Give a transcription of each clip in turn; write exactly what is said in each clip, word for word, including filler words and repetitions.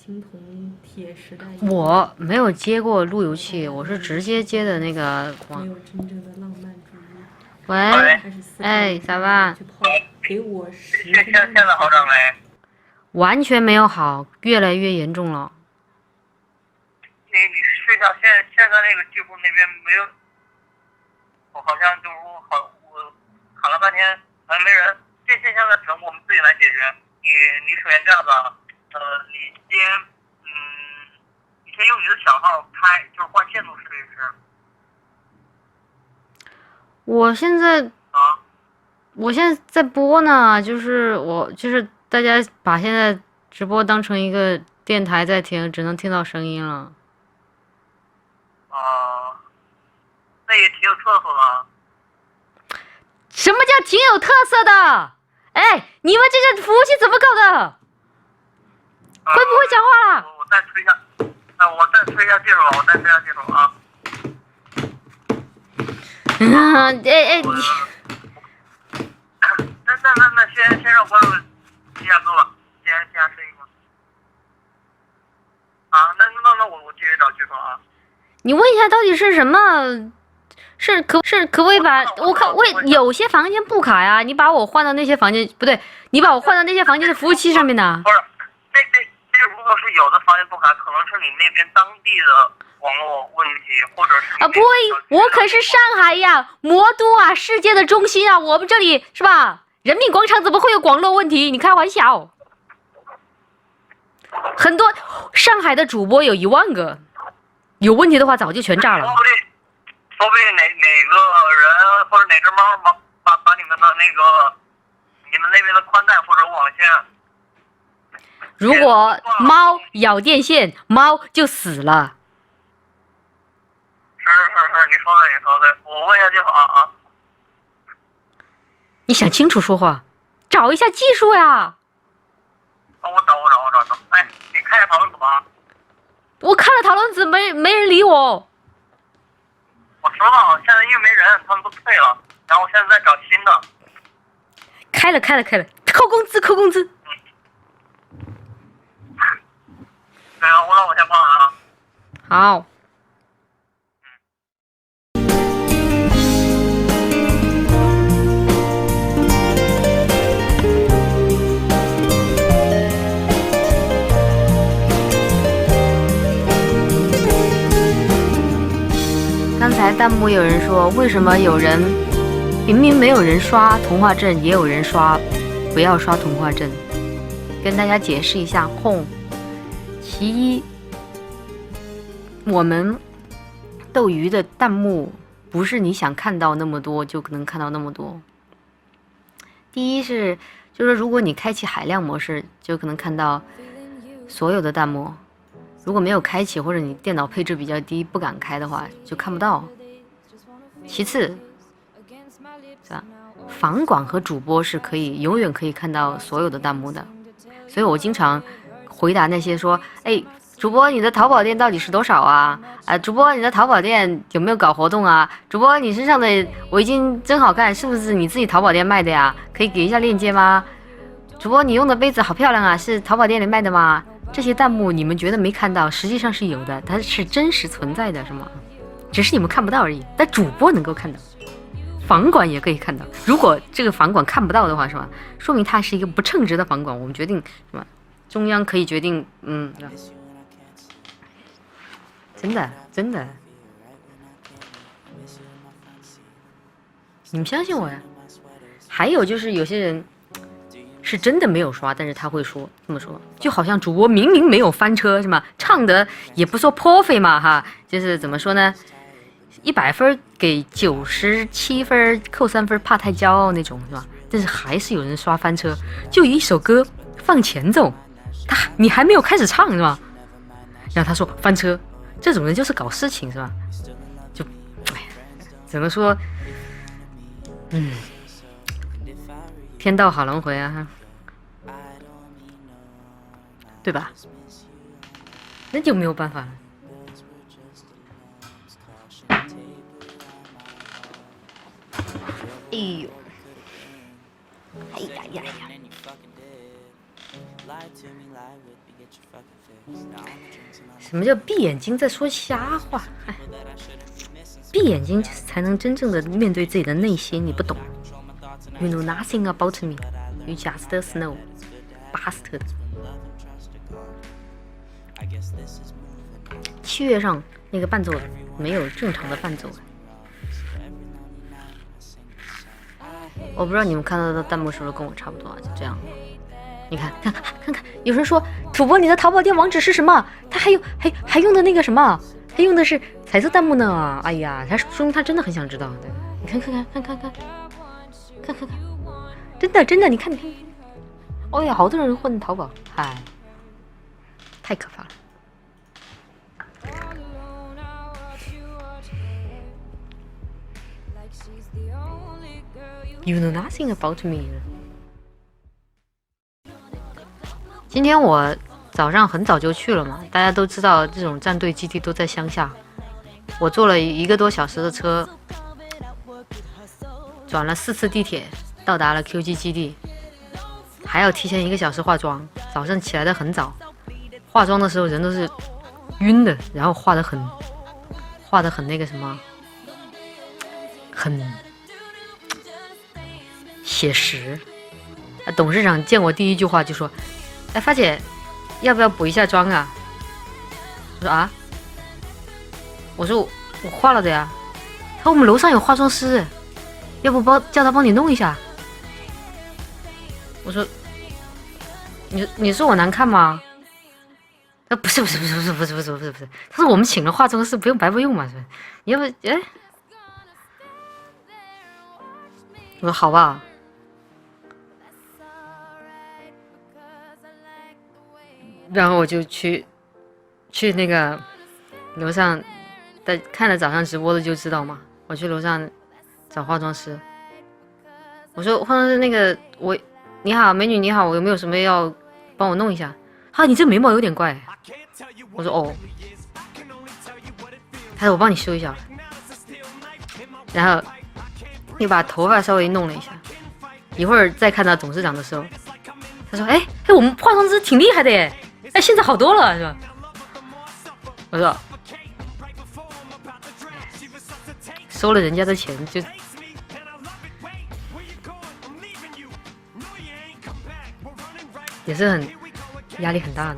青铜铁时代。 我没有接过路由器，我是直接接的那个没有真正的浪漫主义。 喂，哎，咋办？ 给我十现现现在好点没？ 完全没有好，越来越严重了。 你你试一下，现现在那个技术那边没有，我好像就是我好我卡了半天，好像没人。这现象的只能我们自己来解决。你你首先这样子，呃，你先嗯，你先用你的小号开，就是换线路试一试。 我现在啊， 我现在在播呢，就是我就是大家把现在直播当成一个电台在听，只能听到声音了。 啊，那也挺有特色的。 什么叫挺有特色的？哎，你们这个服务器怎么搞的？会不会讲话啦？ 我我再推一下，啊，我再推一下技术了，我再推一下技术啊。 嗯，哎哎，你那那那那先先让观众听下歌吧，先先下声音吧。啊，那那那我我继续找技术啊。 你问一下到底是什么？是可是可不可以把我看我有些房间不卡呀？你把我换到那些房间不对，你把我换到那些房间的服务器上面呢？ 不是，这这这如果是有的房间不卡，可能是你那边当地的网络问题，或者是啊不会，我可是上海呀，魔都啊，世界的中心啊，我们这里是吧？人民广场怎么会有网络问题？你开玩笑？很多上海的主播有一万个，有问题的话早就全炸了。 说不定，说不定哪哪个人或者哪只猫把把把你们的那个你们那边的宽带或者网线。 如果猫咬电线，猫就死了。 是是是，你说的你说的，我问一下技术啊啊。 你想清楚说话，找一下技术呀。 啊，我找我找我找找，哎，你看一下讨论组啊。 我看了讨论组，没没人理我。 我知道，现在因为没人，他们都退了，然后我现在在找新的。 开了开了开了，扣工资扣工资。 对啊，我那我先放了啊。 好。刚才弹幕有人说，为什么有人明明没有人刷童话镇，也有人刷不要刷童话镇？跟大家解释一下，哄。其一，我们斗鱼的弹幕不是你想看到那么多就能看到那么多。第一是，就是如果你开启海量模式，就可能看到所有的弹幕。如果没有开启，或者你电脑配置比较低不敢开的话，就看不到。其次，是吧？房管和主播是可以永远可以看到所有的弹幕的，所以我经常回答那些说，哎，主播你的淘宝店到底是多少啊？啊，主播你的淘宝店有没有搞活动啊？主播你身上的围巾真好看，是不是你自己淘宝店卖的呀？可以给一下链接吗？主播你用的杯子好漂亮啊，是淘宝店里卖的吗？这些弹幕你们觉得没看到，实际上是有的，它是真实存在的，是吗？只是你们看不到而已，但主播能够看到，房管也可以看到。如果这个房管看不到的话，是吧？说明它是一个不称职的房管。我们决定是吧？中央可以决定，嗯，真的真的，你们相信我呀。还有就是有些人是真的没有刷，但是他会说这么说，就好像主播明明没有翻车是吗？唱的也不说 perfect 嘛哈，就是怎么说呢？一百分给九十七分扣三分，怕太骄傲那种是吧？但是还是有人刷翻车，就一首歌放前奏，他你还没有开始唱是吧？然后他说翻车，这种人就是搞事情是吧？就哎呀，怎么说？嗯。天道好轮回啊，对吧？那就没有办法了。哎呦，哎呀呀呀！ 什么叫闭眼睛在说瞎话？哎，闭眼睛才能真正的面对自己的内心，你不懂。You know nothing about me. You just know, bastard. 七月上那个伴奏没有正常的伴奏。我不知道你们看到的弹幕是不是跟我差不多啊？就这样。你看，看看看看，有人说主播你的淘宝店网址是什么？他还有还还用的那个什么？还用的是彩色弹幕呢。哎呀，他说明他真的很想知道。对，你看看看看看看，看看看，真的真的，你看你看。哦呀，好多人混淘宝，嗨，太可怕了。You know nothing about me. 今天我早上很早就去了嘛，大家都知道这种战队基地都在乡下。我坐了一个多小时的车，转了四次地铁，到达了 Q G 基地，还要提前一个小时化妆。早上起来的很早，化妆的时候人都是晕的，然后画的很，画的很那个什么，很写实。董事长见我第一句话就说：“哎，发姐，要不要补一下妆啊？”我说啊，我说 我, 我化了的呀。他说我们楼上有化妆师，要不帮叫他帮你弄一下。我说你你说我难看吗？他不是不是不是不是不是不是不是不是，他说我们请了化妆师，不用白不用嘛，是吧？你要不哎，我说好吧。然后我就去去那个楼上的，看了早上直播的就知道嘛。我去楼上找化妆师，我说化妆师那个我你好美女你好，我有没有什么要帮我弄一下？啊，你这眉毛有点怪。我说哦，他说我帮你修一下，然后又把头发稍微弄了一下。一会儿再看到董事长的时候，他说哎哎，我们化妆师挺厉害的耶。哎，现在好多了，是吧？我说，收了人家的钱就，也是很压力很大的。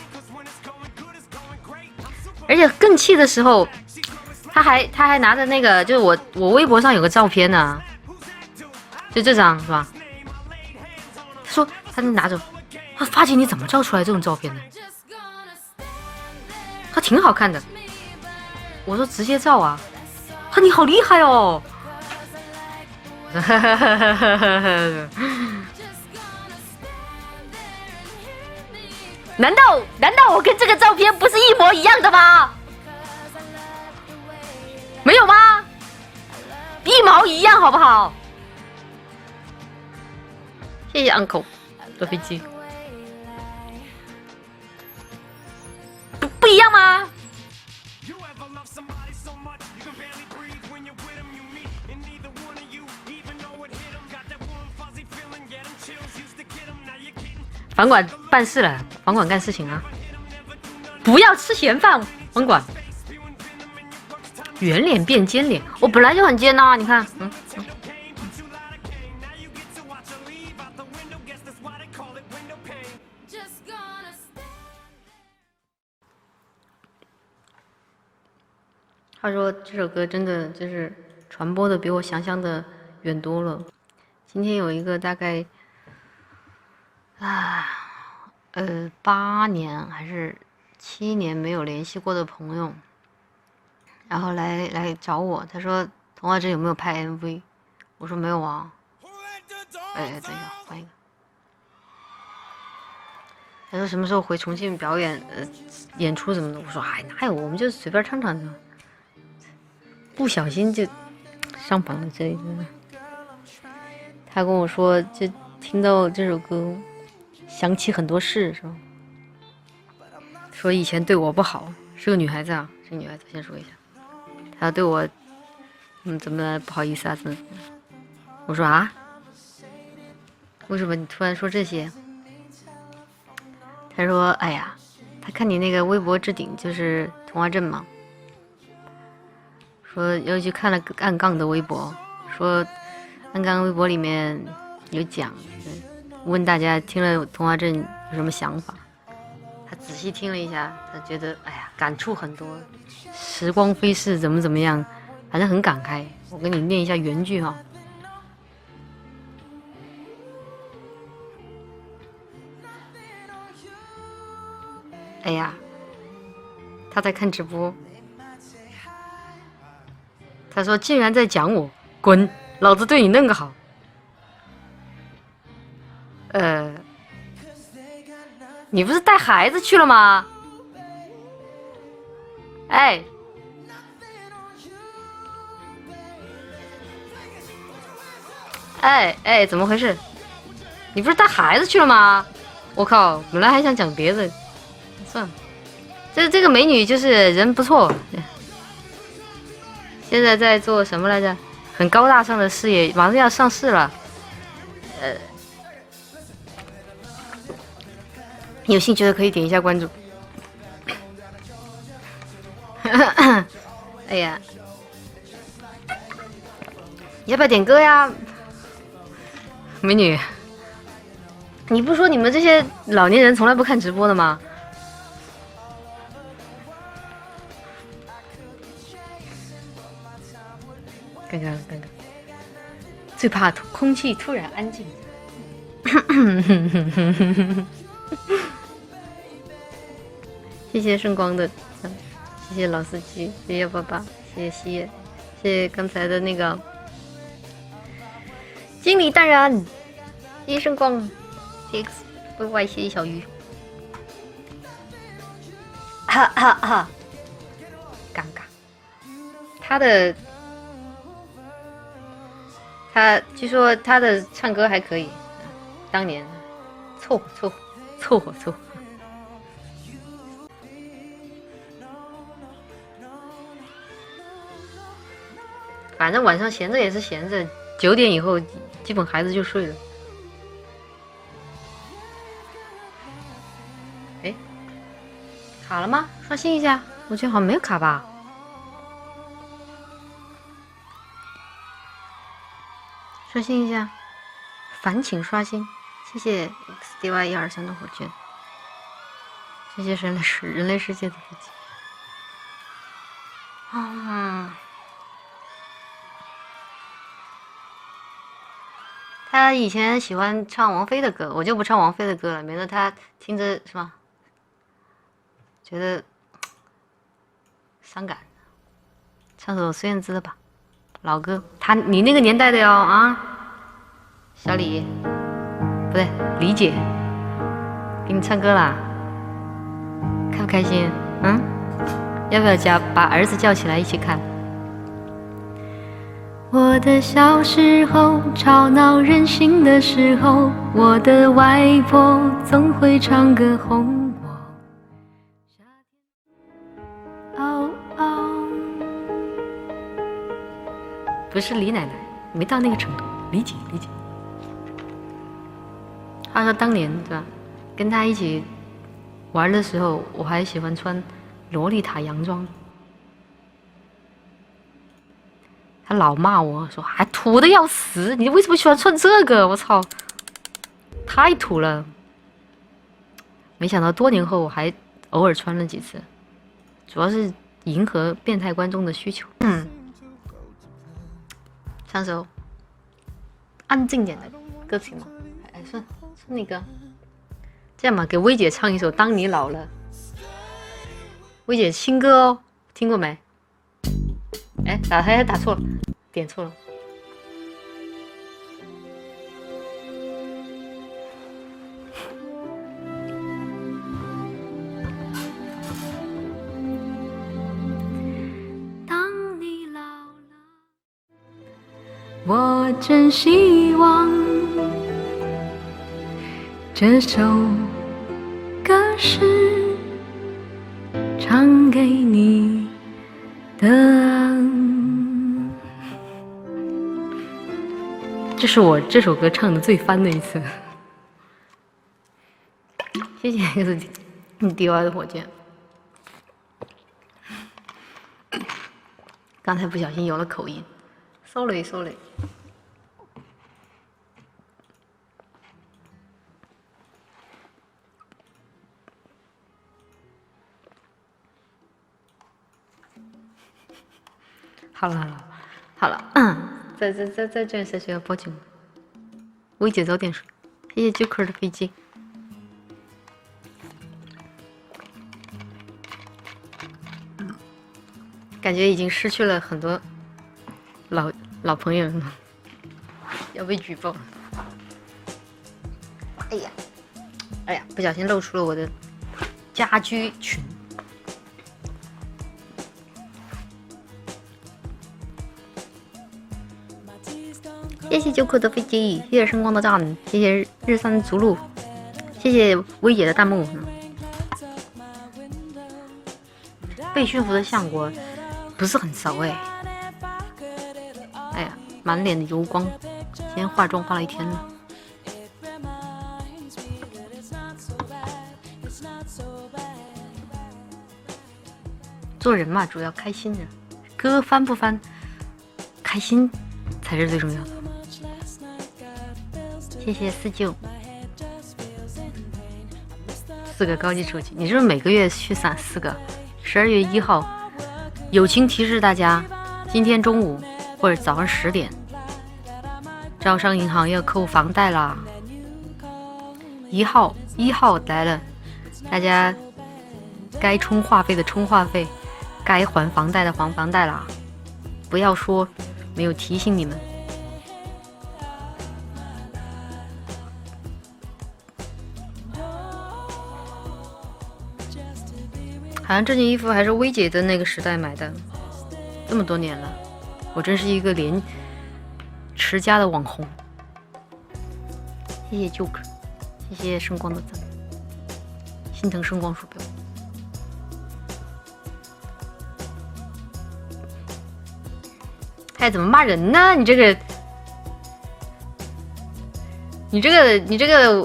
而且更气的时候，他还他还拿着那个，就是我我微博上有个照片呢、啊，就这张是吧？他说他拿着。他发姐你怎么照出来这种照片的？他挺好看的。我说直接照啊。他你好厉害哦。难道难道我跟这个照片不是一模一样的吗？没有吗？一毛一样好不好？谢谢 uncle 坐飞机。不一样吗？房管办事了，房管干事情啊！不要吃闲饭，房管。圆脸变尖脸，我本来就很尖呐、啊，你看，嗯。嗯他说这首歌真的就是传播的比我想象的远多了。今天有一个大概啊呃八年还是七年没有联系过的朋友，然后来来找我，他说童话镇有没有拍 M V？ 我说没有啊。哎，等一下换一个。他说什么时候回重庆表演呃演出什么的？我说哎哪有，我们就随便唱唱就。不小心就上榜了之类的。他跟我说，就听到这首歌，想起很多事，是吧？说以前对我不好，是个女孩子啊，是个女孩子，先说一下，她对我，嗯，怎么不好意思啊？怎么？我说啊，为什么你突然说这些？ 他说：“哎呀，他看你那个微博置顶就是童话镇嘛，说又去看了暗杠的微博，说暗杠微博里面有讲，问大家听了童话镇有什么想法。他仔细听了一下，他觉得哎呀，感触很多，时光飞逝，怎么怎么样，反正很感慨。我给你念一下原句哈。”哎呀，他在看直播，他说竟然在讲我，滚，老子对你那个好。呃，你不是带孩子去了吗？哎，哎哎，怎么回事？你不是带孩子去了吗？我靠，本来还想讲别的。算了，这这个美女就是人不错，现在在做什么来着？很高大上的事业，马上要上市了。呃，有兴趣的可以点一下关注。哎呀，要不要点歌呀？美女，你不说你们这些老年人从来不看直播的吗？刚刚刚刚，最怕空气突然安静。谢谢圣光的，谢谢老司机，谢谢爸爸，谢谢西野，谢谢刚才的那个经理大人，谢谢圣光 ，X Y Y， 谢谢小鱼，哈哈哈，尴尬，他的。他据说他的唱歌还可以，当年凑合凑合凑合凑合。反正晚上闲着也是闲着，九点以后基本孩子就睡了。哎，卡了吗？刷新一下，我觉得好像没有卡吧。刷新一下，烦请刷新，谢谢 X D Y 一二三的火箭，谢谢人类世人类世界的飞机。啊，他以前喜欢唱王菲的歌，我就不唱王菲的歌了，免得他听着是吧？觉得伤感。唱首孙燕姿的吧。老歌，他你那个年代的哟啊，小李，不对，李姐，给你唱歌啦，开不开心？嗯，要不要加把儿子叫起来一起看？我的小时候，吵闹任性的时候，我的外婆总会唱歌哄我。哦哦。不是李奶奶，没到那个程度，理解理解。他说当年对吧，跟他一起玩的时候，我还喜欢穿洛丽塔洋装。他老骂我说还土的要死，你为什么喜欢穿这个？我操，太土了。没想到多年后我还偶尔穿了几次，主要是迎合变态观众的需求。嗯。唱首安静点的歌曲嘛，哎，算算那个，这样吧，给薇姐唱一首《当你老了》。薇姐新歌哦，听过没？哎，打还打错了，点错了。我真希望这首歌是唱给你的。这是我这首歌唱的最翻的一次。谢谢谢你 D Y 的火箭。刚才不小心有了口音 ，sorry sorry。好了好了好了，嗯，再再再再这样下去要报警了。薇姐早点睡，谢谢 Joker 的飞机。感觉已经失去了很多老老朋友了，要被举报了。哎呀，哎呀，不小心露出了我的家居群。谢谢九可的飞机，谢谢声光的赞，谢谢日三逐鹿，谢谢薇姐的弹幕。被驯服的相国不是很熟哎，哎呀，满脸的油光，今天化妆化了一天了。做人嘛，主要开心的，歌翻不翻，开心才是最重要的。谢谢四舅，四个高级手机，你是不是每个月去散四个？十二月一号，友情提示大家，今天中午或者早上十点，招商银行要扣房贷啦。一号一号来了，大家该充话费的充话费，该还房贷的还房贷啦。不要说没有提醒你们。好像这件衣服还是薇姐的那个时代买的，这么多年了，我真是一个连持家的网红。谢谢 Joker， 谢谢圣光的赞，心疼圣光鼠标。还怎么骂人呢？你这个，你这个，你这个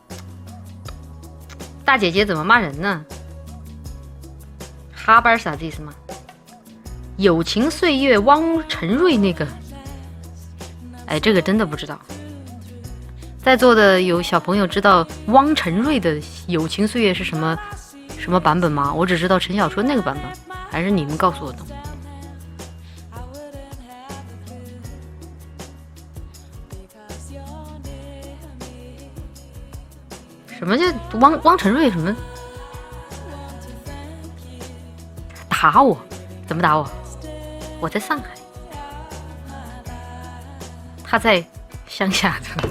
大姐姐怎么骂人呢？哈巴啥子意思吗？友情岁月汪晨瑞那个，哎，这个真的不知道。在座的有小朋友知道汪晨瑞的友情岁月是什么什么版本吗？我只知道陈小春那个版本，还是你们告诉我的？什么叫汪汪晨瑞？什么？打我？怎么打我？我在上海，他在乡下的。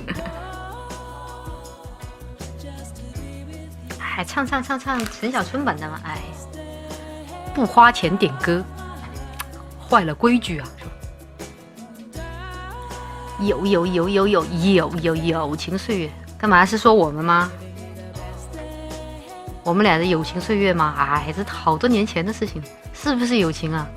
哎，唱唱唱唱陈小春版的嘛，哎，不花钱点歌，坏了规矩啊！有有有有有有有友情岁月，干嘛是说我们吗？我们俩的友情岁月吗？哎，这好多年前的事情，是不是友情啊？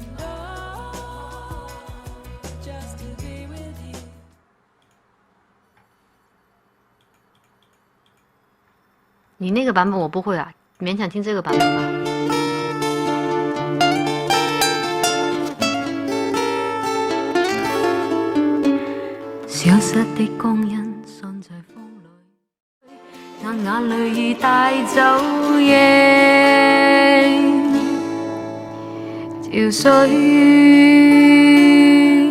你那个版本我不会啊，勉强听这个版本吧。消失的光阴散在风里，让眼泪帶走夜潮水。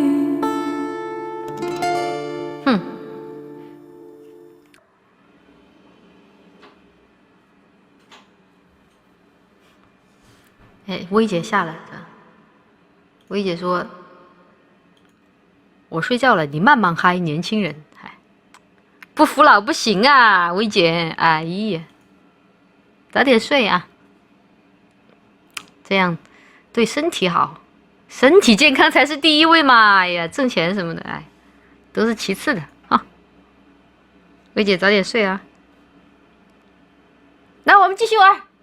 哼，哎，薇姐下来了。薇姐说：“我睡觉了，你慢慢嗨，年轻人。”不服老不行啊，薇姐，哎呀，早点睡啊，这样对身体好，身体健康才是第一位嘛。哎呀，挣钱什么的，哎，都是其次的啊。薇姐早点睡啊，那我们继续玩。